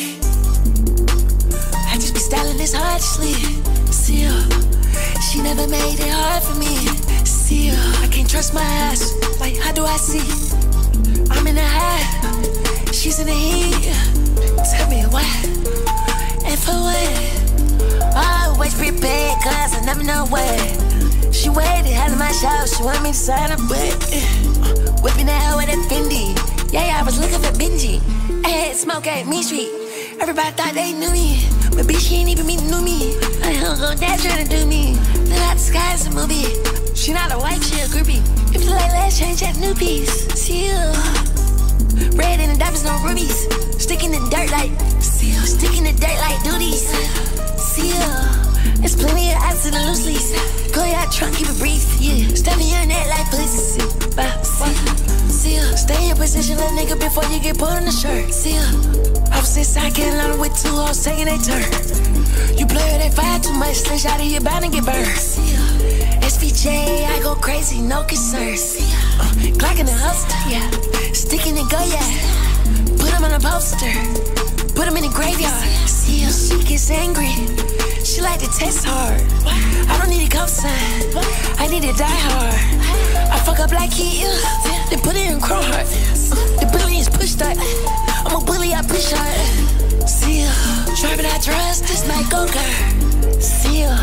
I just be styling this hard to sleep. See her, she never made it hard for me. See her, I can't trust my eyes. Like, how do I see? I'm in the high, she's in the heat. Tell me why, and for what? Always prepared, cause I never know what. She waited, had my show, she wanted me to sign her butt. Whipping that hoe with that Fendi. Yeah, I was looking for Benji. I had smoke at Mean Street. Everybody thought they knew me, but bitch, she ain't even knew me. I don't go that trying to do me. Look out the sky, it's a movie. She not a wife, she a groupie. If you like last change, at new piece. See you. Red in the diamonds, no rubies. Stick in the dirt like, see you. Stick in the dirt like duties. See you. There's plenty of ice in the loose leaves. Go out trunk, keep it brief, yeah. Step in your neck like police. See ya. Stay in position, little nigga, before you get put on the shirt. See ya. I was inside Carolina with 2 hoes taking their turn. You play with that fire too much, slish out of here, bound to get burned. See ya. SVJ, I go crazy, no concern. See ya. Glock in the holster, yeah. Stick in the go, yeah. Put him on a poster. Put him in the graveyard. See ya. She gets angry. She like to test hard. I don't need a cosign. I need to die hard. I fuck up like he is. They put it in Chrome Heart. The billions push that. I'm a bully, I push hard. See ya. Driving I trust, this night go girl. See ya.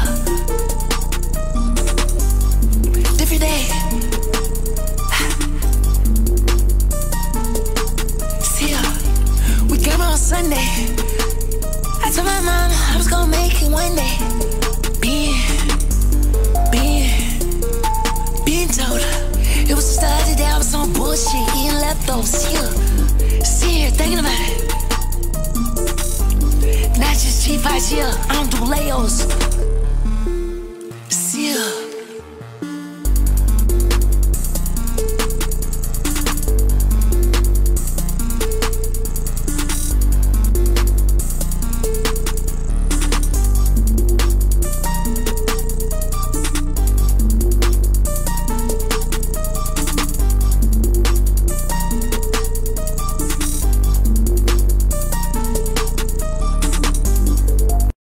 Different day. See ya. We came on Sunday. I told my mom I was gonna make it one day. Being told her it was just the other day I was on bullshit, eating leftovers. Yeah. See here, thinking about it. Not just G5, yeah. I don't do layovers. See ya.